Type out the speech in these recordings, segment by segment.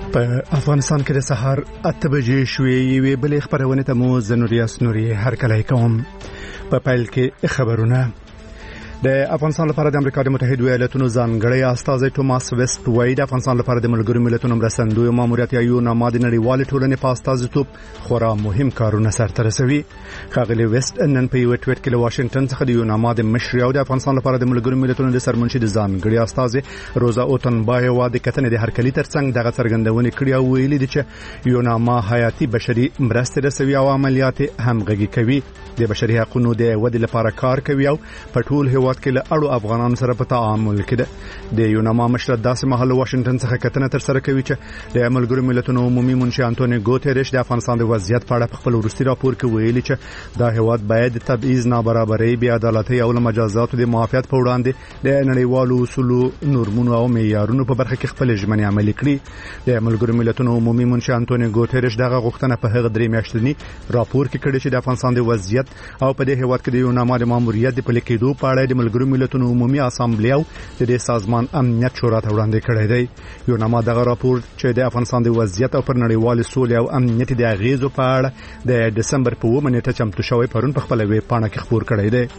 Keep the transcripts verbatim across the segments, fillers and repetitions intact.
په افغانستان کې د سهار اته بجې شوې یوې بلې خبرونه ته مو زنوریاس نوري هر کله کوم په پیل کې خبرونه. د افغانستان لپاره د امریکا د متحده ایالاتونو ځانګړی استازی توماس ویسټ وایي د افغانستان لپاره د ملګرو ملتونو مرستندوی ماموریت یو نامه د نړیوال ټولنې په استازیتوب خورا مهم کارونه سرته رسوي. ښاغلي ویسټ نن په یو ټویټ کې له واشنگټن څخه د یو نامه د مشر او د افغانستان لپاره د ملګرو ملتونو د سرمنشي د ځانګړي استازي روزا اوتنبایوا د کتنې د هرکلي ترڅنګ دغه څرګندونې کړې او ویلي دي چې یو نامه حیاتي بشري مرستې رسوي او عملیات همغږي کوي، د بشري حقوقو د ودې لپاره کار کوي او په ټول هیواد کې له اړو افغانانو سره په تعامل کې ده. د یو نامه مشر داسې مهال واشنگټن څخه کتنه تر سره کوي چې د ملګرو ملتونو عمومي منشي انټونیو ګوتریش د افغانستان د وضعیت په اړه په خپل وروستي راپور کې ویلي چې دا هیواد باید تبعیض، نابرابرۍ، بې عدالتۍ او مجازاتو د معافیت په وړاندې د نړیوالو اصولو، نورمونو او معیارونو په برخه کې خپل ژمنې عملي کړي. د ملګرو ملتونو عمومي منشي انټونیو ګوتریش دغه غوښتنه په هغه درې میاشتنی راپور کې کړې چې د افغانستان د وضعیت او په دې هیواد کې د یو نامه د ماموریت د پلي کېدو په اړه د ملګرو ملتونو عمومي اسامبلې او د دې سازمان امنیت شورا ته وړاندې کړی دی. یو نامه دغه راپور چې د افغانستان د وضعیت او پر نړیوال سولې او امنیت د اغیزو په اړه د دسمبر په اوومه نیټه چمتو شوی پرون په خپل ویب پاڼه کې خبر کړی دی.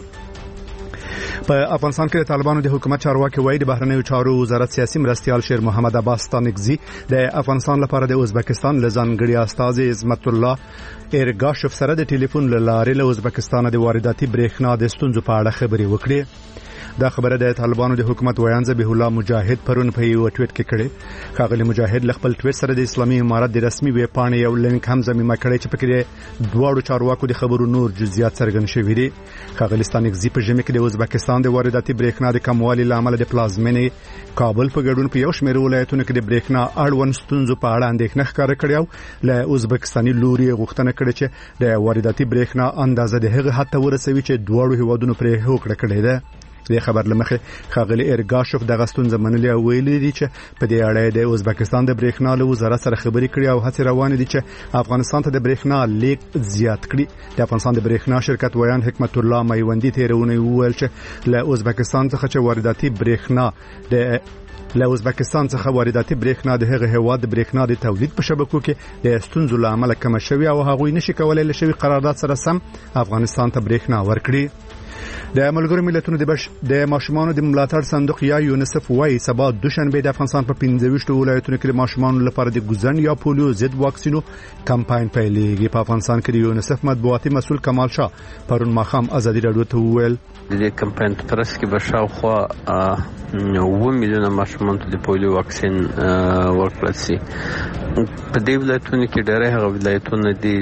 په افغانستان کې د طالبانو د حکومت چارواکي وایي د بهرنیو چارو وزارت سیاسي مرستیال شیر محمد عباس ستانکزي د افغانستان لپاره د ازبکستان لزانګړي استازي عظمت الله ایرګاشوف سره د ټلیفون لارې له ازبکستان د وارداتي برېښنا د ستونزو په اړه خبرې وکړې. دا خبره د طالبانو د حکومت ویان ذبیح الله مجاهد پرون په یو ټویټ کې کړې. ښاغلي مجاهد له خپل ټویټ سره د اسلامي امارت د رسمي ویب پاڼې یو لینک هم ضمیمه کړی چې پکې دواړو چارواکو د خبرو نور جزئیات څرګند شوي دي. ښاغلي ستانکزي په ژمي کې د ازبکستان د وارداتي برېښنا د کموالي لامل د پلازمینې کابل په ګډون په یو شمېر ولایتونو کې د برېښنا اړوند ستونزو په اړه اندېښنه ښکاره کړې او له ازبکستاني لوري غوښتنه کړې چې د وارداتي برېښنا اندازه د هغه حد ته ورسوي چې دواړو هیوادونو پرې هوکړه کړې ده. د خبر لمخه ښاغلي ایرګاشوف دغه ستونزه منلې او ویلي دي چې په دې اړه د ازبکستان د برېښنا له وزارت سره خبرې کړې او هڅې روانې دي چې افغانستان ته د برېښنا لیک زیات کړي. د افغانستان د برېښنا شرکت ویان حکمت الله میوندی تیرونه ویل چې له ازبکستان څخه چې وارداتي برېښنا د له ازبکستان څخه وارداتي برېښنا د هغه هواد د برېښنا د تولید په شبکو کې د ستونزو لامل کم شوی او هغوی نشي کولای له شوی قرارداد سره سم افغانستان ته برېښنا ورکړي. د ملګرو ملتونو د بش د ماشومانو د ملاتړ صندوق یا یونیسف وايي سبا دوشنبه د افغانستان په پنځه ویشت ولایتونو کې د ماشومانو لپاره د ګوزن یا پولیو ضد واکسینو کمپاین پیلېږي. په افغانستان کې د یونیسف مطبوعاتي مسؤل کمال شاه پرون ماښام ازادي راډیو ته وویل د کمپاین په ترڅ کې به شاوخوا اووه میلیونه ماشومان ته د پولیو واکسین ورکړل شي. په دې ولایتونو کې ډېر هغه ولایتونه دي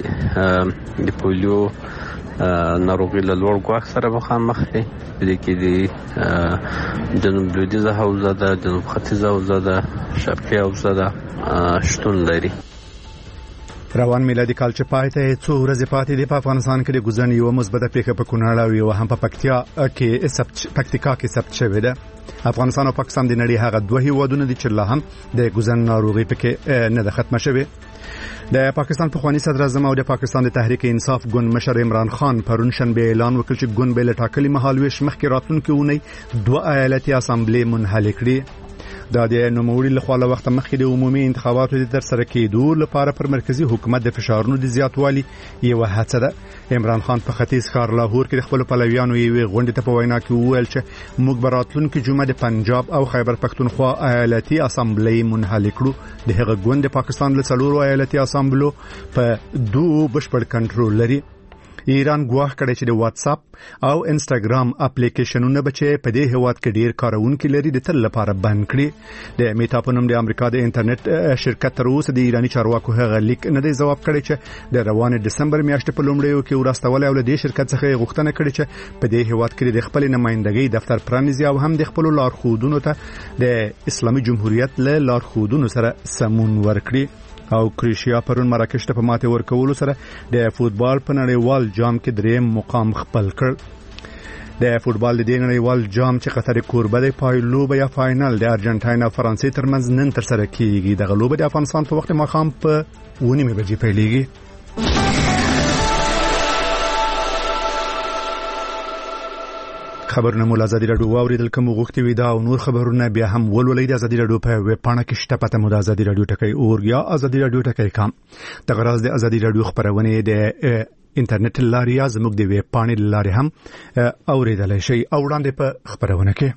چې د پولیو ناروغي له لوړ ګواښ سره مخامخ دي. په دې کې د جنوب لویدیځه حوزه ده، جنوب ختیځه حوزه ده، شرقي حوزه ده شتون لري. روان میلادي کال چې پای ته څو ورځې پاتې دي په افغانستان کې د ګوزن یو مثبته پیښه په کونړ او یو هم په پکتیا کې ثبت پکتیکا کې ثبت شوې ده. افغانستان او پاکستان د نړۍ هغه دوه هیوادونه دي چې لا هم د ګوزن ناروغي پکې نه ده ختمه شوې. د پاکستان پخوانی صدر اعظم او د پاکستان د تحریک انصاف ګوند مشر عمران خان پرون شنبه اعلان وکړ چې ګوند به له ټاکلي مهالويش مخکې راتلونکي اونۍ دوه ایالتي اسامبلې منحل کړي. دا د نوموړي له خوا له وخت مخکې د عمومي انتخاباتو د ترسره کېدو لپاره پر مرکزی حکومت د فشارونو د زیاتوالي یو هڅه ده. عمران خان په ختیځ ښار لاهور کې د خپل پلویانو یوې غونډې ته په وینا کې وویل چې موږ به راتلونکي جمعه د پنجاب او خیبر پښتونخوا ایالتي اسامبلې منحل کړو. د هغه ګوند د پاکستان له څلورو ایالتي اسامبلو په دوه بشپړ کنټرول لري. ایران ګواښ کړی چې د واتس اپ او انستګرام اپلیکیشنونه بچي په دې هواد کې ډیر کارونکي لري د تل لپاره بند کړي. د میټا په نوم د امریکا د انټرنیټ شرکت تر اوسه د ایرانی چارواکو هغه لیک نه دی جواب کړی چې د روان دسمبر میاشتې په لومړیو کې ورستول او د شرکت څخه غوښتنه کړې چې په دې هواد کې د خپل نمائندګۍ دفتر پرانیزي او هم د خپل لارښودونو ته د اسلامي جمهوریت له لارښودونو سره سمون ورکړي. او کروشیا پرون مراکش ته په ماته ورکولو سره د فوتبال په نړیوال جام کې دریم مقام خپل کړ. د فوتبال د نړیوال جام چې قطر کوربه دی پایلوب یا فائنل د ارجنټاین او فرانسې ترمنځ نن تر سره کیږي. د غلوب د افغانستان په وخت ماښام په ونیمه بجې پیلېږي. خبرونه مو ازادي رادیو واوریدل کوم غوښتي وي دا او نور خبرونه بیا هم ولولئ د ازادي رادیو په ویب پاڼه کې شته پته مو د ازادي رادیو ټکی اور یا ازادي رادیو ټکی کام د غراز د ازادي رادیو خبرونه د انټرنیټ لاري یا زموږ د ویب پاڼې لاري هم اوریدل شي او وړاندې په خبرونه کې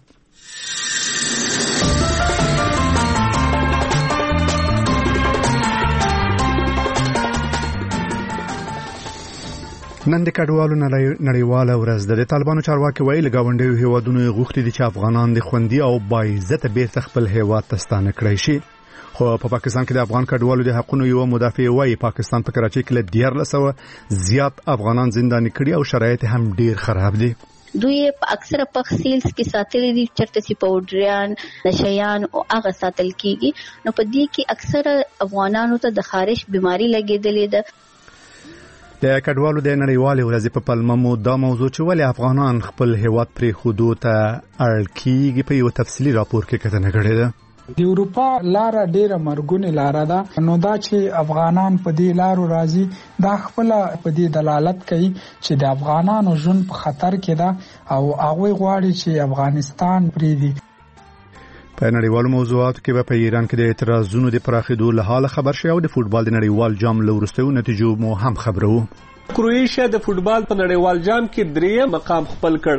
نن د کډوالو نړیواله ورځ ده. د طالبانو چارواکي وایي لګاونډیو هیوادونو غوښتي دي چې افغانان د خوندي او باعزته بیرته خپل هیواد ته ستانه کړي شي. خو په پاکستان کې د افغان کډوالو د حقوقو یو مدافع وایي پاکستان په کراچۍ کې له دیارلس سوه زیات افغانان زنداني کړي او شرایط هم ډیر خراب دي. دوی اکثره په سیلز کې ساتل دي چرته سی پاوډریان نشيان او هغه ساتل کیږي. نو په دې کې اکثره افغانانو ته د خارش بيماري لګیدلې ده. د کډوالو د نړیوالې ورځې په پلمه مو دا موضوع چې ولې افغانان خپل هیواد پرې خودو ته اړ کیږي په یو تفصیلي راپور کې کتنه کړې ده. د اروپا لار ډیره مرګونی لار ده، نو دا چې افغانان په دې لارو راځي دا خپل په دې دلالت کوي چې د افغانانو ژوند په خطر کې ده او هغه غواړي چې افغانستان پریږدي. په نړیوالو موضوعاتو کې به په ایران کې د اعتراضونو د پراخېدو له حاله خبر شي او د فوتبال د نړیوال جام له وروستیو نتیجو مو هم خبرو. کروئیشیا د فوتبال په نړیوال جام کې دریم مقام خپل کړ.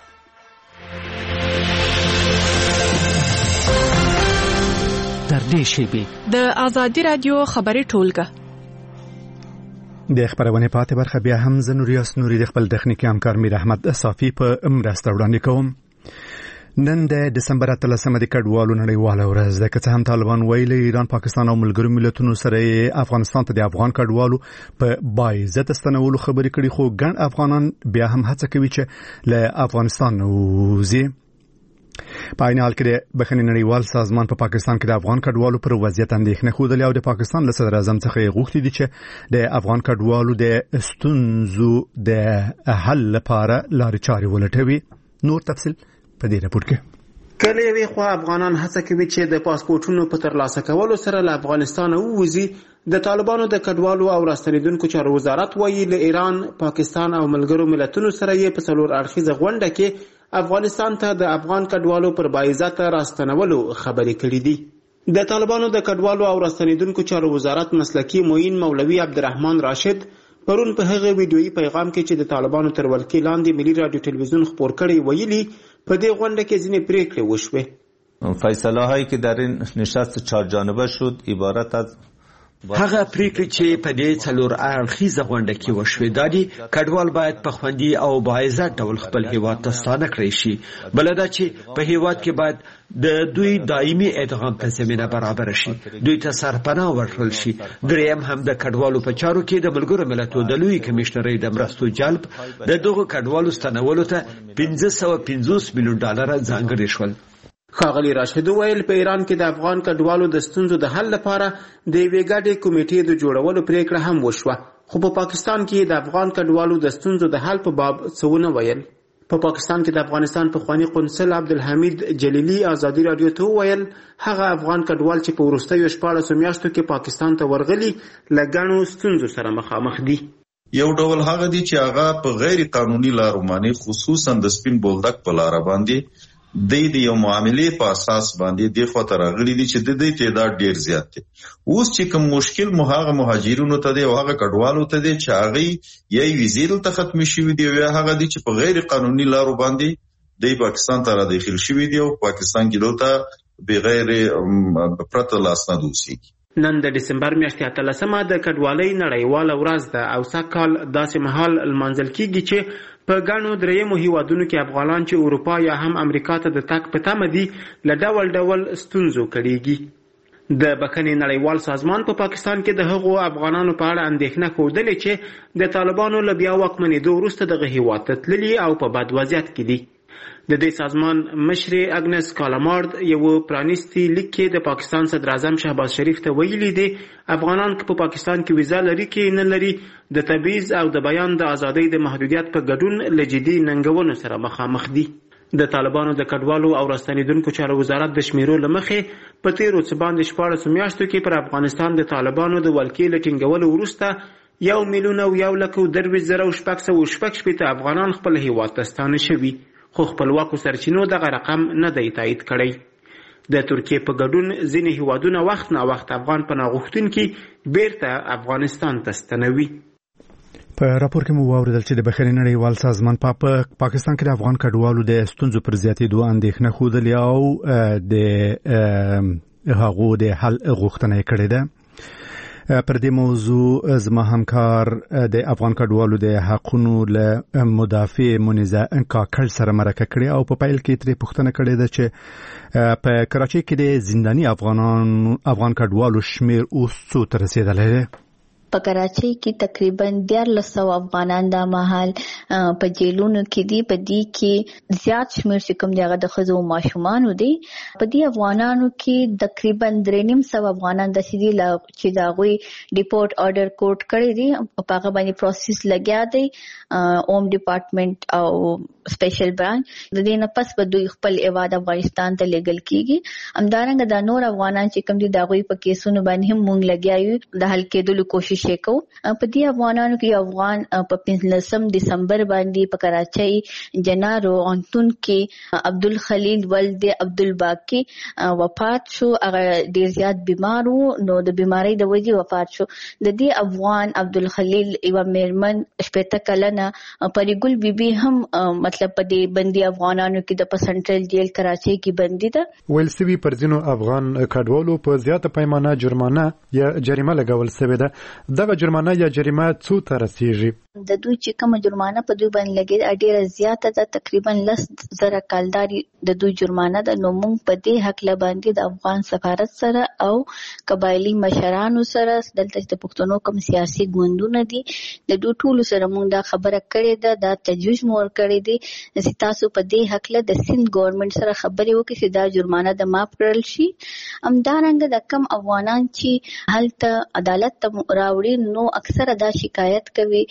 در دې شیبې د ازادي رادیو خبري ټولګه د خبرونه پاتې برخه بیا هم زنوریاس نوري د خپل تخنیکی همکار میر احمد صافی په مرسته وړاندې کوم. نن د دسمبر اتلسمه د کډوالو نړیواله ورځ ده. که هم طالبان ویلي ایران پاکستان او ملګرو ملتونو سره افغانستان ته د افغان کډوالو په باعزت استنولو خبرې کړي، خو ګڼ افغانان بیا هم هڅه کوي چې له افغانستان وځي. په عین حال کې د بخښنې نړیوال سازمان په پا پاکستان کې د افغان کډوالو پر وضعیت اندېښنه خوده او د پاکستان له صدر اعظم څخه غوښتي دي چې د افغان کډوالو د ستونزو د حل لپاره لارې چارې ولټوي. نور تفصیل په دې راپور کې. کله یوې خوا افغانان هڅه کوي چې د پاسپورتونو په ترلاسه کولو سره له افغانستان ووځي، د طالبانو د کډوالو او راستنیدونکو چارو وزارت وایي له ایران، پاکستان او ملګرو ملتونو سره یې په څلور اړخیزه غونډه کې افغانستان ته د افغان کډوالو پر باعزته راستنولو خبرې کړې دي. د طالبانو د کډوالو او راستنیدونکو چارو وزارت مسلکی معین مولوي عبدالرحمن راشد پرون په هغه ویډیویي پیغام کې چې د طالبانو تر ولکې لاندې ملي رادیو ټلویزیون خبر کړي ویلي په دې غونډه کې ځینې پریکړې وشوې. فیصله هایی که در این نشست چهار جانبه شد عبارت از هغه پریکړې چې په دې څلور اړخیزه غونډه کې وشوې دا دي کډوال باید په خوندي او باعزت ډول خپل هیواد ته ستانه کړی شي. بل دا چې په هیواد کې باید د دوی دایمي ادغام په زمینه برابر شي، دوی ته سرپناه ورکړل شي. دریم هم د کډوالو په چارو کې د ملګرو ملتونو د لوی کمشنرۍ د مرستو جلب د دغو کډوالو ستنولو ته پنځه سوه پنځوس میلیون ډالر ځانګړي شول. ښاغلي راشد ویل په ایران کې د افغان کډوالو د ستونزو د حل لپاره د یوې ګډې کمیټې د جوړولو پریکړه هم وشوه، خو په پاکستان کې د افغان کډوالو د ستونزو د حل په باب څه ونه ویل. په پاکستان کې د افغانستان پخوانی قونسل عبدالحمید جلیلی ازادي رادیو ته ویل هغه افغان کډوال چې په وروستیو شپاړسو میاشتو کې پاکستان ته ورغلي له ګڼو ستونزو سره مخامخ دي. یو ډول هغه دي چې هغه په غیر قانوني لارو باندې خصوصا د سپین بولدک په لار باندې د دې یو معاملې په اساس باندې د خاطر غړي دي چې د دې تعداد ډیر زیات دي. اوس چې کوم مشکل مو هغه مهاجرینو ته دی او هغه کډوالو ته دی چې هغه یې ویزې ته ختم شي دي او هغه دي چې په غیر قانوني لارو باندې د پاکستان ته را داخل شوي دي او پاکستان کې دلته بغیر پرته لاسناد اوسي. نن د دسمبر میاشتې اتلسمه د کډوالۍ نړیواله ورځ ده او سږکال داسې مهال لمانځل کیږي چې په ګڼو دریمو هیوادونو کې افغانان چې اروپا یا هم امریکا ته د تګ په تمه دي له ډول ډول ستونزو کړيږي. د بخښنې نړیوال سازمان په پاکستان کې د هغو افغانانو په اړه اندېښنه ښودلې چې د طالبانو له بیا واکمنېدو وروسته دغه هیواد ته تللي او په بد وضعیت کې دي. د دې سازمان مشر اګنس کالامارد یو پرانیستي لیک کې د پاکستان صدر اعظم شهباز شریف ته ویلي دي افغانان که په پاکستان کې ویزا لري کې نه لري د تبعیض او د بیان د ازادۍ د محدودیت په ګډون له جدي ننګونو سره مخامخ دي. د طالبانو د کډوالو او راستنیدونکو چارو وزارت د شمیرو له مخې په تیرو څه باندې شپاړسو میاشتو کې پر افغانستان د طالبانو د ولکې له ټینګولو وروسته یو میلیون او یو لک او درویشت زره او شپږ سوه شپږ شپېته افغانان خپل هیواد ته ستانه شوي، خو خپلواکو سرچینو دغه رقم نه دی تایید کړی. د ترکیې په ګډون ځینې هیوادونه وخت نا وخت افغان پناه غوښتونکي بیرته افغانستان ته ستنوي. په راپور کې مو واوریدل چې د بهرنی نړیوال سازمان په پاکستان کې د افغان کډوالو د ستونزو پر زیاتېدو اندېښنه ښودلې او د هغو د حل غوښتنه کړې ده. پر دې موضوع زما همکار د افغان کډوالو د حقونو له مدافع منیزه کاکړ سره مرکه کړې او په پیل کې ترې پوښتنه کړې ده چې په کراچۍ کې د زنداني افغانان افغان کډوالو شمیر اوس څو ته رسیدلی دی؟ په کراچۍ کې تقریبا دیارلس سوه افغانان دا مهال په جیلونو کې دي. په دې کې زیات شمیر چې کوم دی هغه د ښځو او ماشومانو دی. په دې افغانانو کې تقریبا درې نیم سوه افغانان داسې دي چې د هغوی ډیپورټ آرډر کوټ کړی دی او په هغه باندې پروسس لګیا دی. اوم ډپارټمنټ او سپیشل برانچ د دې نه پس به دوی خپل ایواد افغانستان ته لیږل کیږي. همدارنګه دا نور افغانان چې کوم دي د هغوی په کیسونو باندې هم مونږ لګیا یو د حل کېدلو کوشش شیکو. په دې افغانانو کې افغان په پنځلسم دسمبر باندې په کراچۍ جنارو انتون کې عبدالخلیل ولد عبدالباقی وفات شو. هغه ډیر زیات بیمار وو نو د بیماری د وجې وفات شو. د دې افغان عبدالخلیل یو میرمن شپږ کلنه پریګل بیبي هم مطلب په دې بندي افغانانو کې د سنټرل جیل کراچۍ کې بندي ده. ویل سوي پر ځینو افغان کډوالو په زیاته پیمانه جرمانه یا جریمه لګول سوې ده. دغه جرمانه یا جریمه څو ته رسیږي؟ د دوی چې کومه جرمانه په دوی باندې لګي ډیره زیاته ده، تقریبا لس زره کالداري د دوی جرمانه ده. نو موږ په دې حق لباندې د افغان سفارت سره او قبایلی مشرانو سره دلته د پښتنو کوم سیاسي ګوندونه دي د دوی ټولو سره موږ دا خبره کړې ده، دا تجویز مور کړی دی چې تاسو په دې حق له د سند ګورنمنت سره خبرې وکړئ چې دا جرمانه د معاف کړل شي. همدارنګه د کم افغانان چې هلته عدالت ته راوړي نو اکثره دا شکایت کوي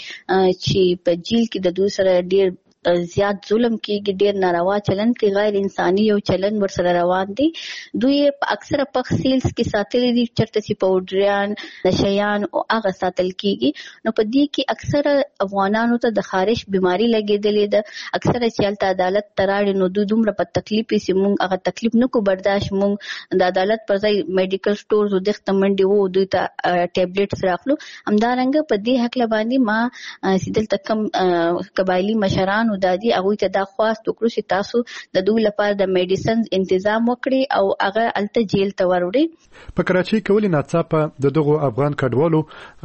چې په جیل کې د دوی سره ډیر زیات ظلم کیږي، ډیر ناروا چلن کې غیر انساني یو چلن ورسره روان دي. دوی په اکثره پخسیلز کې ساتلي دي چرته چې پاوډریان نشیان او هغه ساتل کیږي. نو په دې کې اکثره افغانانو ته د خارش بیماری لګېدلې ده. اکثره چې هلته عدالت ته راړي نو دوی دومره په تکلیف چې موږ هغه تکلیف نه کو برداشت، موږ د عدالت پر ځای میډیکل سټورز او دغه منډي وو دوی ته ټابلیټس راخلو. همدارنګه په دې حق لباندې ما چې دلته کوم قبایلی مشران دادي هغه ته دا خواست وکړو چې تاسو د دوی لپاره د میډیسنز تنظیم وکړي او هغه الته جیل ته وروړي. په کراچۍ کې ولې ناڅاپه د دغو افغان کډوالو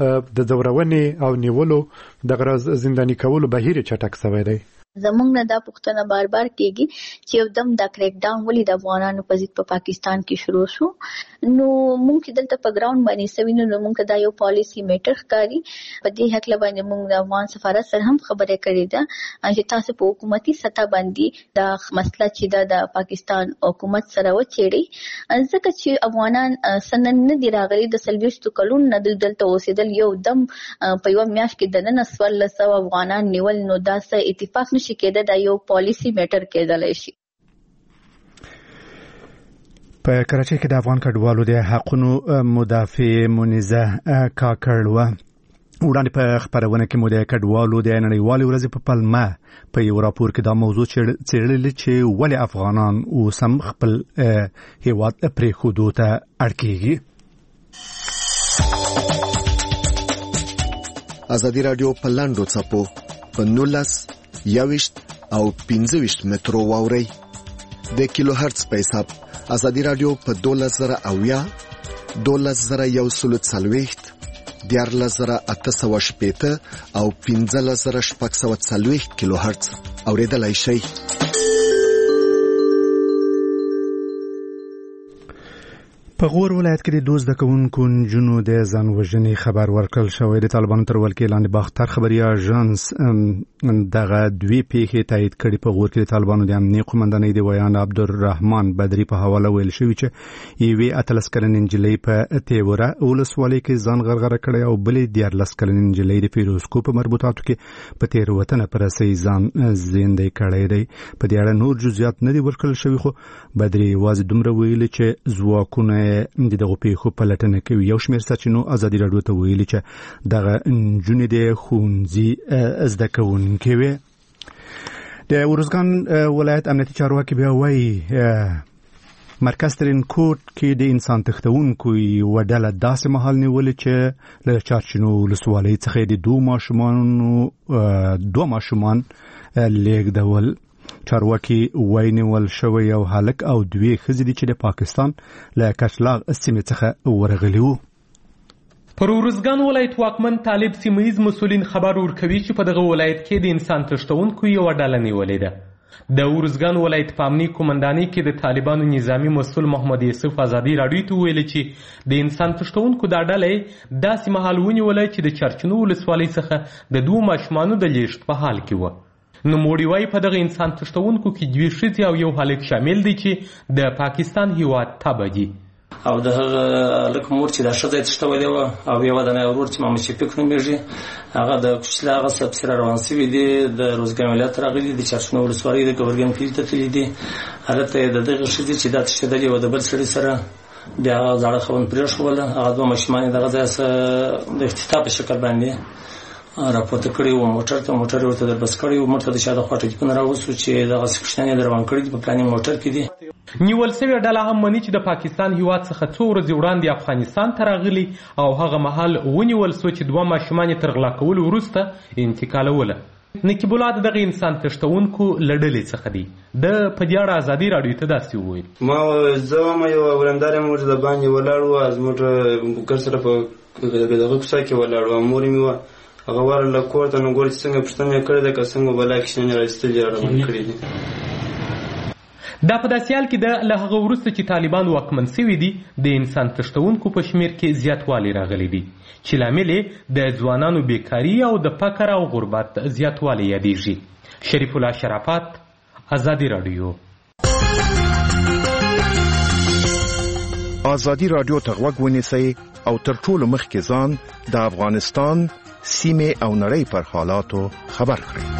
د زورونې او نیولو د زنداني کولو بهیر چټک شوی دی؟ زمونږ نه دا پوښتنه بار بار کېږي چې یو دم دا کریک ډاون ولې د افغانانو په ضد په پاکستان کې شروع شو. نو موږ چې دلته په ګراوند باندې سوي نو موږ دا یو پالیسی میټر ښکاري. په دې حق باندې موږ د افغان سفارت سره هم خبرې کړې ده چې تاسو په حکومتي سطح باندې دا مسله چې دا د پاکستان حکومت سره وچېړي، ځکه چې افغانان سنن نه دي راغلي د څلوېښتو کلونو نه دوی دلته اوسېدل. یو دم په یوه میاشت کې دننه څوارلس سوه افغانان نیول نو دا څه اتفاق نشي کېده، دا یو پالیسی میټر کېدلی شي. په کراچۍ کې د افغان کډوالو د حقونو مدافع منیزه کاکړ وه. وړاندې په خپرونه کې مو د کډوالو د نړیوالې ورځې په پلمه په یو راپور کې دا موضوع څېړلې چې ولې افغانان اوس هم خپل هېواد پرېښودو ته اړ کېږي. ازادي راډیو په لاندو څپو په نولس یویشت او پنځه ویشت مترو واورئ. د کیلو هرتز په حساب ازادي راډیو په دولس زره اویا، دولس زره یو سلو څلوېښت، دیارلس زره اته سوه شپېته او پنځلس زره شپږ سوه څلوېښت کیلو هرتز اورېدلی شئ. په غور ولایت کې د دوه زده کوونکو نجونو د ځان وژنې خبر ورکړل شوی. د طالبانو تر ولکې لاندې باختر خبري اژانس دغه دوی پیښې تایید کړي. په غور کې د طالبانو د امنیه قومندانۍ د ویان عبدالرحمن بدري په حواله ویل شوی چې یوې اتلس کلنې نجلۍ په تیوره ولسوالۍ کې ځان غرغره کړی او بلې دیارلس کلنې نجلۍ د فیروزکو په مربوطاتو کې په تېروتنه په رسۍ ځان زیندی کړی دی. په دې اړه نور جزئیات نه دي ورکړل شوي، خو بدري یوازې دومره ویلي چې ځواکونه د دغو پیښو په لټنه کوي. یو شمېر سرچینو ازادي راډیو ته ویلي چې دغه نجونې د ښوونځي زده کوونکې وې. د ورزګان ولایت امنیتي چارواکي بیا وایي مرکز ترین کوټ کې د انسان تښتونکو یوه ډله داسې مهال نیولې چې له چارچینو ولسوالۍ څخه د دوه ماشومانو دوه ماشومان لیږدول. چارواکي وایي نیول شوی یو هلک او دوې ښځې دي چې د پاکستان له کچلاغ سیمې څخه ورغلي وو. پر ورزګان ولایت واکمن طالب سیمهیز مسولین خبر ورکوي چې په دغه ولایت کې د انسان تښتونکو یوه ډله نیولې ده. د ورزګان ولایت په امني قومندانۍ کې د طالبانو نظامي مسؤل محمد یوسف ازادي راډیو ته ویلي چې د انسان تښتونکو دا ډله داسې مهال ونیوله چې د چرچینو ولسوالۍ څخه د دوو ماشومانو د لیږد په حال کې وه. نوموړي وایي په دغه انسان تښتونکو کې دوې ښځې او یو هلک شامل دی چې د پاکستان هیواد تبع دي. او د هغه لک مور چې د ښځې تښتولې وه او یوه دنه ورور چې محمد شفیق نومېږي هغه د کوچلي هغه سبسره روان سوي دي د روزګان ولایت راغلي د چرچینو ولسوالۍ د ګورګین کلي ته تللي دي. هلته یې د دغه ښځې چې دا تښتېدلې وه د بل سړي سره بیا هغه زاړه خاوند پرېښوله. هغه دوه ماشومان یې دغه ځای څخه د افتتاح په شکل باندې راپورته کړي وو. موټر ته موټر ورته در بس کړی وو. موږ ته د شا د خوا ټلیفون راوستو چې دغسې کوچنیان یې در روان کړي دي په پلاني موټر کې دي. نیول سوې ډله هم مني چې د پاکستان هیواد څخه څو ورځې وړاندې افغانستان ته راغلي او هغه مهال ونیول سو چې دوه ماشومان یې تر غلا کولو وروسته انتقالوله. نقیب الله د دغه انسان تښتونکو له ډلې څخه دی. د په دې اړه ازادي راډیو ته داسې وویل: ما زه وایم یو ورندار مور د باندې ولاړ وو زموږ بوکر سره په دغه کوڅه کې ولاړ وو. مور مې وه هغه ورله کور ته نو ګورې چې څنګه پوښتنه یې کړې ده که څنګه بلا کښېنې راایستلي را روان کړي دي. دا په داسې حال کې ده له هغه وروسته چې طالبان واکمن سوي دي د انسان تښتونکو په شمېر کې زیاتوالی راغلی دی چې لامل یې د ځوانانو بیکاري او د فقر او غربت زیاتوالی یادیږي. شریف الله شرافت، ازادي راډیو. ازادي راډیو ته غوږ ونیسئ او تر ټولو مخکې ځان د افغانستان سیمې او نړۍ پر حالاتو خبر کړئ.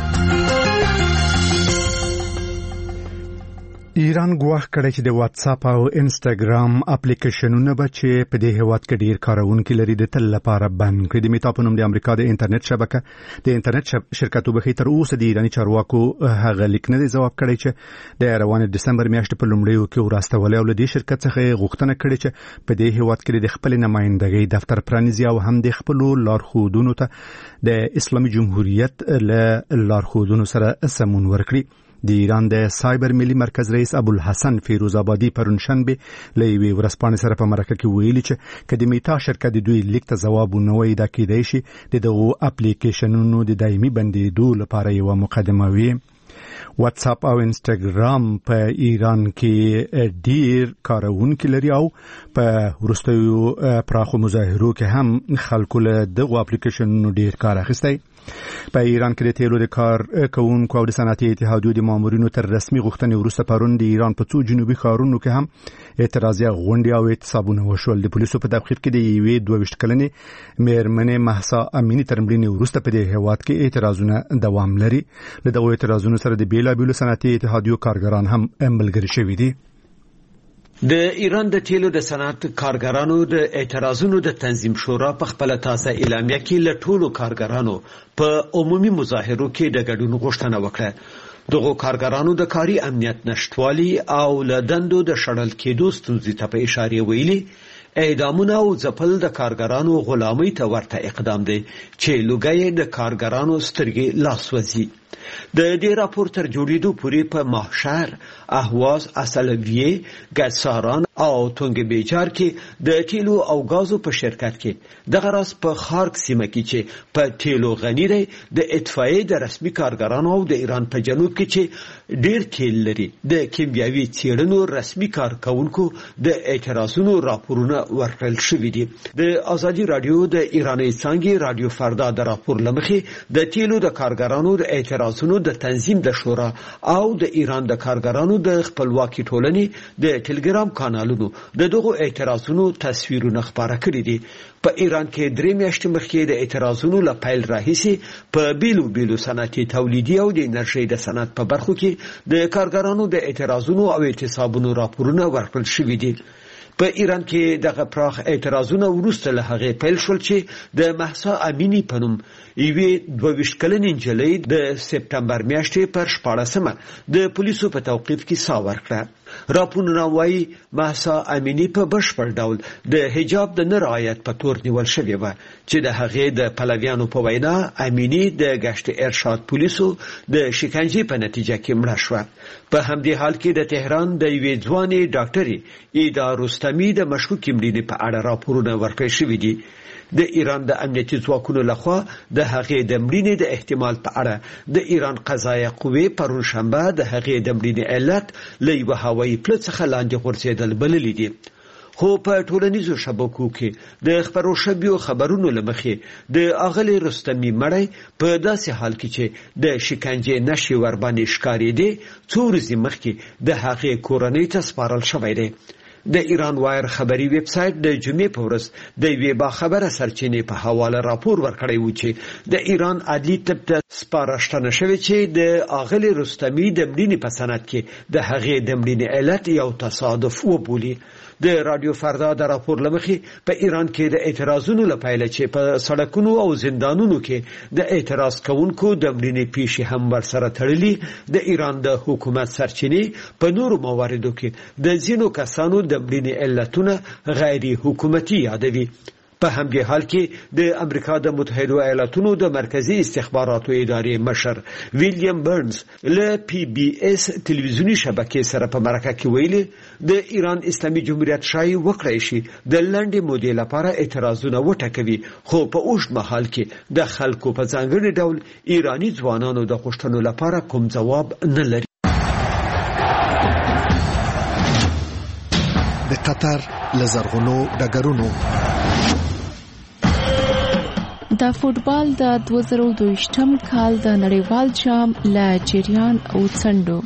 ایران ګواښ کړی چې د واتس اپ او انسټاګرام اپلیکیشنونه به چې په دې هیواد کې ډیر کارونکي لري د تل لپاره بند کړي. د میتا په نوم د امریکا د انټرنیټ شبکه د انټرنیټ شرکت وبخي تر اوسه د ایراني چارواکو هغه لیک نه دی ځواب کړی چې د روانې دسمبر میاشتې په لومړیو کې ورستولې او له دې شرکت څخه غوښتنه کړې چې په دې هیواد کې د خپل نمائندګۍ دفتر پرانیزي او هم د خپل لارښودونو ته د اسلامي جمهوریت له لارښودونو سره سمون ورکړي. د ایران د سایبر ملي مرکز رئیس ابوالحسن فیروز آبادي پرونشنبه له یوې ورځپاڼې سره په مرکه کې ویلي چې که د میتا شرکت د دوی لیک ته ځواب ونه وایي دا کېدای شي د دغو اپلیکیشنونو د دایمي بندېدو لپاره یوه مقدمه وي. واتس اپ او انسټاګرام په ایران کې ډیر کارونکي لري او په وروستیو پراخو مظاهرو کې هم خلکو له دغو اپلیکیشنونو ډیر کار اخیستی. په ایران کې د تیلو د کار کوونکو او د صنعتي اتحادیو د مامورینو تر رسمي غوښتنې وروسته پرون د ایران په څو جنوبي ښارونو کې هم اعتراضي غونډې او اعتصابونه وشول. د پولیسو په تبخیر کې د یوې دوه ویشت کلنې مېرمنې مهسا امینی تر مړینې وروسته په دې هیواد کې اعتراضونه دوام لري. له دغو اعتراضونو سره د بیلابیلو صنعتي اتحادیو کارګران هم ملګري شوي دي. د ایران د تیلو د صنعت کارګرانو د اعتراضونو د تنظیم شورا په خپل تازه اعلامیه کې له ټولو کارګرانو په عمومي مظاهرو کې د ګډون غوښتنه وکړه. دغه کارګرانو د کاري امنیت نشټوالي او له دندو د شړل کېدو ستونزې ته په اشاره ویلي اعدامونه او ځپل د کارګرانو غلامۍ ته ورته اقدام دی چې لوګي د کارګرانو سترګې لاس وځي. د دې راپور تر جوړېدو پورې په ماهشهر، اهواز، اصلویه، ګساران او تونګ بیجار کې د تیلو او غازو په شرکت کې د غرض په خارک سیمه کې چې په تیلو غنی دی د اطفائیه د رسمي کارګرانو او د ایران په جنوب کې چې ډیر تیل لري د کیمیاوي څېړنو رسمي کارکونکو د اعتراضونو راپورونه ورکړل شوي دي. د ازادي راډیو د ایراني څانګې راډیو فردا د راپور لمخې د تیلو د کارګرانو د اعتراضونو د تنظیم د شورا او د ایران د کارګرانو د خپلواکي ټولنې د ټلګرام کانالونو د دغو اعتراضونو تصویرونه خپاره کړي دي. په ایران کې درې میاشتې مخکې د اعتراضونو له پیل راهیسې په بیلو بیلو صنعتي تولیدي او د انرژۍ د صنعت په برخو کې د کارګرانو د اعتراضونو او اعتصابونو راپورونه ورکړل شوي دي. په ایران کې دغه پراخ اعتراضونه وروسته له هغې پیل شول چې د مهسا امینی په نوم یوې دوه ویشت کلنې نجلۍ د سپټمبر میاشتې پر شپاړسمه د پولیسو په توقیف کې ساه ورکړه. راپورونه وایي مهسا امینی په بشپړ ډول د حجاب د نه رعایت په تور نیول شوې وه چې د هغې د پلویانو په وینا امینی د گشت ارشاد پولیسو د شکنجې په نتیجه کې مړه شوه. په همدې حال کې د تهران د یوې ځوانې ډاکټرې ایدا رستمي د مشکوکې مړینې په اړه راپورونه ورکړل شوي دي. د ایران د امنیتي ځواکونو لخوا د هغې د مړینې د احتمال په اړه د ایران قضایه قوې پرون شنبه د هغې د مړینې علت له یوه هوایي پله څخه لاندې غورځېدل بللي دي. خو په ټولنیزو شبکو کې د خپرو شویو خبرونو له مخې د اغلې رستمي مړی په داسې حال کې چې د شکنجې نښې ورباندې ښکارېدې څو ورځې مخکې د هغې کورنۍ ته سپارل شوی دی. د ایران وایر خبري ویب سایټ د جمعې په ورځ د یوې باخبره سرچینې په حواله راپور ورکړی و چې د ایران عدلي طب ته سپارښتنه شوې چې د اغلې رستمي د مړینې په سند کې د هغې د مړینې علت یو تصادف وبولي. د رادیو فردا د راپور لمخې په ایران کې د اعتراضونو لپاره چې په سړکونو او زندانونو کې د اعتراض کوونکو د مړینې پیښې هم ورسره تړلي. د ایران د حکومت سرچینې په نورو مواردو کې د ځینو کسانو د مړینې علتونه غیر حکومتي یادوي. په همدې حال کې د امریکا د متحده ایالاتونو د مرکزی استخباراتو ادارې مشر ویلیام برنز له پی بی اس تلویزیونی شبکې سره په مرکه کې ویلي د ایران اسلامي جمهوریت شای وکړای شي د لنډې مودې لپاره اعتراضونه وټکوي، خو په اوږد مهال کې د خلکو په ځانګړي ډول ایرانی ځوانانو د غوښتنو لپاره کوم ځواب نه لري. د قطر لزرغونو ډګرونو د فوټبال د دوه زره دوهشتم کال د نړیوال جام له جریان او څنډو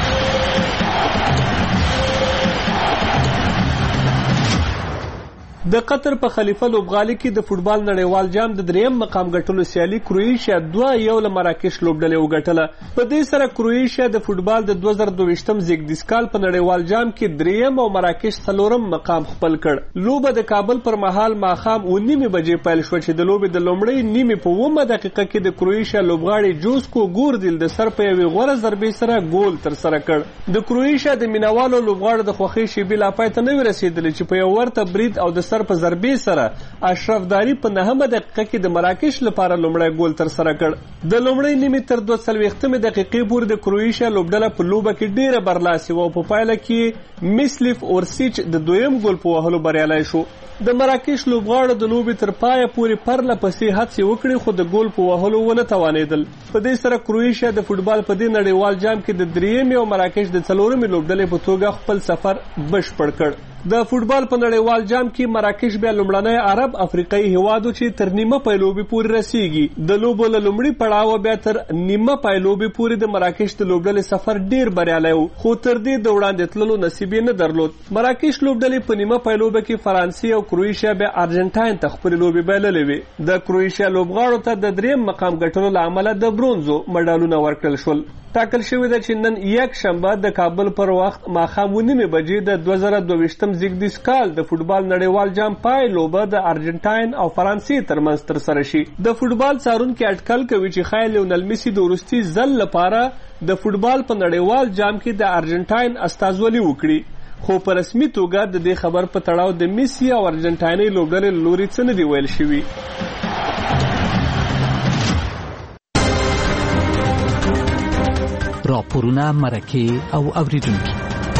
د قطر په خلیفه لوبغالي کې د فوټبال نړیوال جام د دریم مقام ګټلو سیالي کروئیشیا دوه یو له مراکش لوبډلې وګټله. په دې سره کروئیشیا د فوټبال د دوه زره دوهشتم زیږدیز کال په نړیوال جام کې دریم او مراکش څلورم مقام خپل کړ. لوبه د کابل پر مهال ماښام اوه نیمې بجې پیل شوه چې د لوبې د لومړۍ نیمې په اوومه دقیقه کې د کروئیشیا لوبغاړي جوزکو ګوردیل د سر په یوې غوره ضربې سره ګول ترسره کړ. د کروئیشیا د مینوالو لوبغاړو د خوښۍ شیبې لا پای ته نه وې رسېدلې چې په یو ورته برید او د په ضربې سره اشرف داری په نهمه دقیقه کې د مراکش لپاره لومړی ګول ترسره کړ. د لومړۍ نیمې تر دوه څلوېښتمې دقیقې پورې د کروئیشیا لوبډله په لوبه کې ډیره برلاسې وه او په پایله کې میسلیف اورسیچ د دویم ګول په وهلو بریالی شو. د مراکش لوبغاړو د لوبې تر پایه پورې پرله پسې هڅې وکړې خو د ګول په وهلو ونه توانېدل. په دې سره کروئیشیا د فوټبال په دې نړیوال جام کې د دریمې او مراکش د څلورمې لوبډلې په توګه خپل سفر بشپړ کړ. د فوټبال په نړیوال جام کې مراکش بیا لومړنی عرب افریقایي هیوادو چې تر نیمه پایلوبې پورې رسیږي. د لوبو له لومړي پړاوه بیا تر نیمه پایلوبې پورې د مراکش د لوبډلې سفر ډیر بریالی و، خو تر دې د وړاندې تللو نصیب یې نه درلود. مراکش لوبډلې په نیمه پایلوبه کې فرانسې او کروئیشیا بیا ارجنټاین ته خپلې لوبې بایللې وې. د کروئیشیا لوبغاړو ته د دریم مقام ګټلو له امله د برونزو مډالونه ورکړل شول. ټاکل شوې ده چې نن یک شنبه د کابل پر وخت ماښام اوه نیمې بجې د دوه زره دوهویشتم زیږدیز کال د فوټبال نړیوال جام پای لوبه د ارجنټاین او فرانسې ترمنځ ترسره شي. د فوټبال څارونکي اټکل کوي چې ښایي لیونل میسي د وروستي ځل لپاره د فوټبال په نړیوال جام کې د ارجنټاین استازولي وکړي، خو په رسمي توګه د دې خبر په تړاو د میسي او ارجنټایني لوبډلې له لوري څه نه دي ویل شوي. راپورونه، مرکې او اوریدونکي.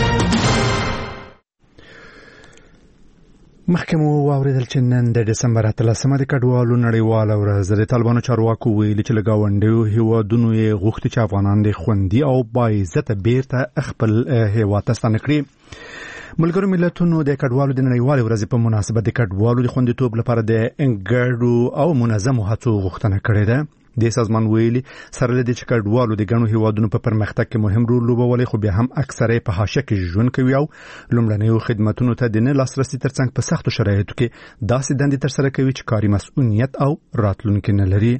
محکمو واوریدل چې نن د ډسمبر اتلسمه د کډوالو نړیواله ورځ د طالبانو چارواکو ویلي چې له ګاونډیو هیوادونو یې غوښتي چې افغانان د خوندي او باعزته بیرته خپل هیواد ته ستانه کړي. ملګرو ملتونو د کډوالو د نړیوالې ورځې په مناسبت د کډوالو د خوندیتوب لپاره د ګډو او منظمو هڅو غوښتنه کړې ده. د سازمان ویلي سره له دې چې کډوالو د ګڼو هیوادونو په پرمختګ کې مهم رول لوبولی، خو بیا هم اکثره په حاشیه کې ژوند کوي او لومړنیو خدمتونو ته د نه لاسرسي ترڅنګ په سختو شرایطو کې داسې دندې ترسره کوي چې کاري مسؤلیت او راتلونکي نه لري.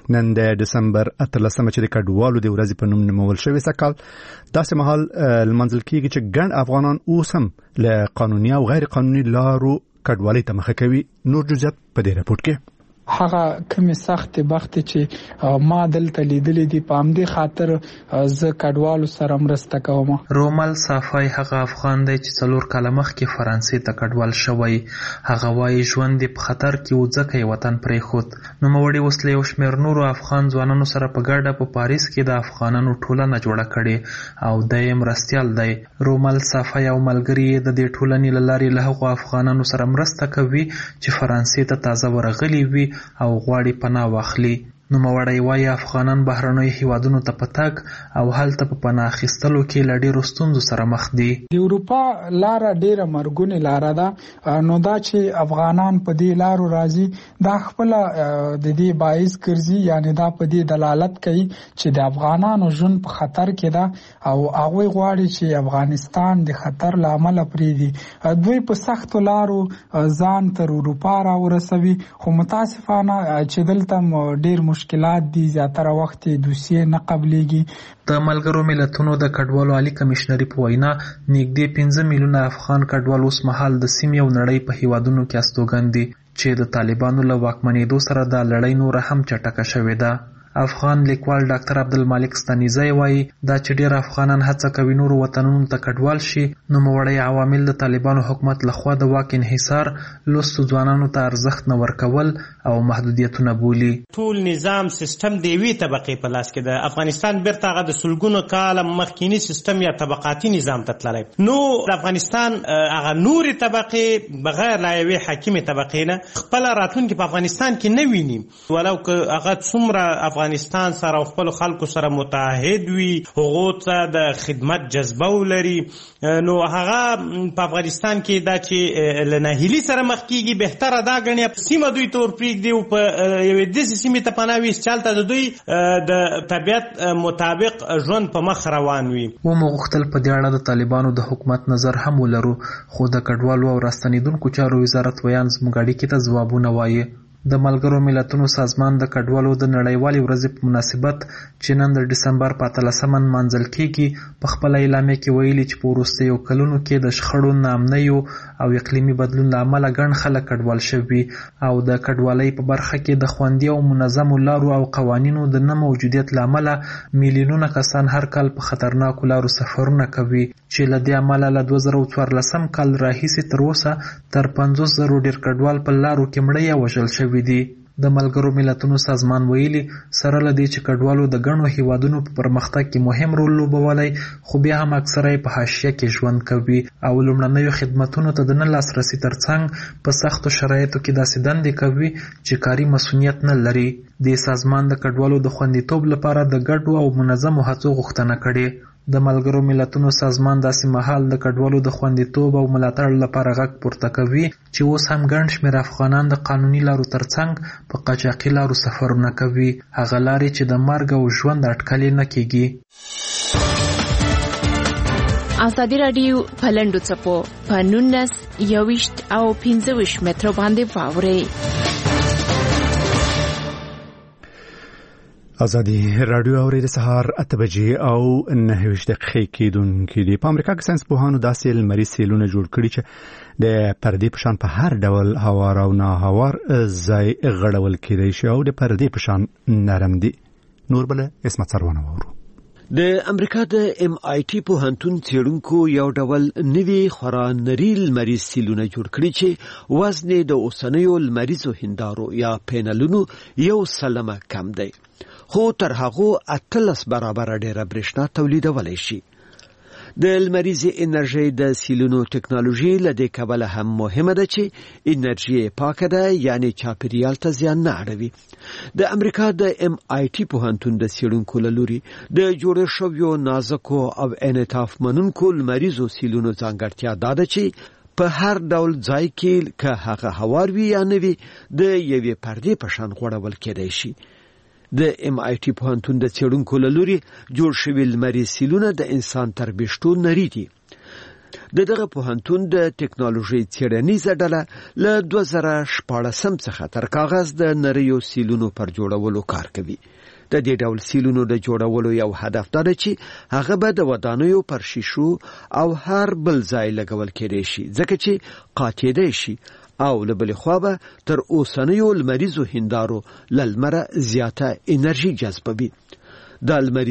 نن د دسمبر اتلسمه چې د کډوالو د ورځې په نوم نومول شوی سکال داسې مهال لمنځل کېږي چې ګڼ افغانان اوس هم له قانوني او غیر قانوني لارو کډوالۍ ته مخه کوي. نور جزئیات په دې راپورټ کې هغه کومې سختې بختې چې ما دلته لیدلې دي په همدې خاطر زه کډوالو سره مرسته کوم. رومل صافای هغه افغان دی چې څلور کاله مخکې فرانسې ته کډوال شوی. هغه وایي ژوند په خطر کې و ځکه یې وطن پرېښود. نوموړي اوس له یو شمېر نورو افغان ځوانانو سره په ګډه په پاریس کې د افغانانو ټولنه جوړه کړې او دی یې مرستیال دی. رومل صافای او ملګري یې د دې ټولنې له لارې له هغو افغانانو سره مرسته کوي چې فرانسې ته تازه ورغلي وي او غواړي پناه واخلي. نوموړی وایي افغانان بهرنیو هیوادونو ته په تګ او هلته په پناه اخیستلو کې له ډېرو ستونزو سره مخ دي. د اروپا لاره ډېره مرګونې لاره ده، نو دا چې افغانان په دې لارو راځي دا خپله د دې باعث ګرځي، یعنی دا په دې دلالت کوي چې د افغانانو ژوند په خطر کې ده او هغوی غواړي چې افغانستان د خطر له امله پرېږدي. دوی په سختو لارو ځان تر اروپا راورسوي، خو متاسفانه چې دلته ډېر مشکلات دي، زیاتره وخت دوسیې نه قبلېږي. د ملګرو ملتونو د کډوالو عالی کمشنري په وینا نږدې پنځه میلیونه افغان کډوال اوس مهال د سیمې او نړۍ په هیوادونو کې استوګن دي چې د طالبانو له واکمنېدو سره دا لړۍ نوره هم چټکه شوې ده. افغان لیکوال ډاکټر عبدالمالک ستانیزی وایي دا چې ډېر افغانان هڅه کوي نورو وطنونو ته کډوال شي، نوموړی عوامل د طالبانو حکومت لخوا د واک انحصار، لوستو ځوانانو ته ارزښت نه ورکول او محدودیتونه بولي. ټول نظام سیستم د یوې طبقې په لاس کې ده. افغانستان بیرته هغه د سلګونو کاله مخکینی سیستم یا طبقاتي نظام ته تللی. نو د افغانستان هغه نورې طبقې بغیر له یوې حاکمې طبقې نه خپله راتلونکې په افغانستان کې نه ویني، ولو که هغه څومره افغانستان سره او خپل خلکو سره متحد وي، هغو ته د خدمت جذبه ولري، نو هغه په افغانستان کې دا چې له ناهیلي سره مخ کېږي بهتره دا ګڼي سیمه دوی ته ورپرېږدي او په یوې داسې سیمې ته پناه وي چې هلته د دوی د طبیعت مطابق ژوند په مخ روان وي. ومو غوښتل په دې اړه د طالبانو د حکومت نظر هم ولرو، خو د کډوالو او راستنېدونکو چارو وزارت ویان زموږ اړیکې ته ځوابونه وایي. د ملګرو ملتونو سازمان د کډوالو د نړیوالې ورځې په مناسبت چې نن د ډسمبر په اتلسمه نمانځل کېږي په خپله اعلامیه کې ویلي چې په وروستیو کلونو کې د شخړو، ناامنیو او اقلیمي بدلون له امله ګڼ خلک کډوال شوي او د کډوالۍ په برخه کې د خوندي او منظمو لارو او قوانینو د نه موجودیت له امله میلیونونه کسان هر کال په خطرناکو لارو سفرونه کوي چې له دې امله له دوه زره څوارلسم کال راهیسې تر اوسه تر پنځوس زرو ډېر کډوال په لارو کې مړه یا وژل شوي دي. د ملګرو ملتونو سازمان ویلي سره له دې چې کډوالو د ګڼو هیوادونو په پرمختګ کې مهم رول لوبولی، خو بیا هم اکثره یې په حاشیه کې ژوند کوي او لومړنیو خدمتونو ته د نه لاسرسي ترڅنګ په سختو شرایطو کې داسې دندې کوي چې کاري مسؤلیت نه لري. دې سازمان د کډوالو د خوندیتوب لپاره د ګډو او منظمو هڅو غوښتنه کړې. د ملګرو ملتونو سازمان داسې مهال د کډوالو د خوندیتوب او ملاتړ لپاره غږ پورته کوي چې اوس هم ګڼ شمېر افغانان د قانوني لارو ترڅنګ په قاچاقي لارو سفرونه کوي، هغه لارې چې د مرګ او ژوند اټکل نه کېږي. ازادي راډیو په لنډو څپو په نولس یوویشت او پنځه ویشت مترو باندې واورئ. ازادي راډیو اورېده سهار اته بجې او نهه ویشت دقیقې کېدونکې دي. په امریکا کې ساینس پوهانو داسې لمریز سیلونه جوړ کړي چې د پردې په شان په هر ډول هوار او ناهوار ځای غړول کېدای شي او د پردې په شان نرم دي. نور بله اسمت سروانه وورو. د امریکا د ام آی ټي پوهنتون څېړونکو یو ډول نوي خورا نري لمریز سیلونه جوړ کړي چې وزن د اوسنیو لمریزو هندارو یا پینلونو یو سلمه کم دی، خو تر هغو اتلس برابره ډیره برېښنا تولیدولی شي. د لمریزې انرژۍ د سیلونو ټکنالوژي له دې کبله هم مهمه ده چې انرژي پاکه ده، یعنی چاپیریال ته زیان نه اړوي. د امریکا د ام آی ټي پوهنتون د څېړونکو له لوري د جوړ شویو نازکو او انعطاف منونکو لمریزو سیلونو ځانګړتیا دا ده چې په هر ډول ځای کې که هغه هوار وي یا نه وي د یوې پردې په شان غوړول کېدای شي. د ام آی ټي پوهنتون د څېړونکو له لوري جوړ شوي لمریز سیلونه د انسان تر ویښتو نري دي. د دغه پوهنتون د ټکنالوژي څېړنیزه ډله له دوه زره شپاړسم څخه تر کاغذ د نریو سیلونو پر جوړولو کار کوي. د دې ډول سیلونو د جوړولو یو هدف دا ده چې هغه به د ودانیو پر شیشو او هر بل ځای لګول کېدای شي ځکه چې قاچېدای شي او له بلې خوا به تر اوسنیو لمریزو هندارو له لمره زیاته انرژي جذبوي. د لمریز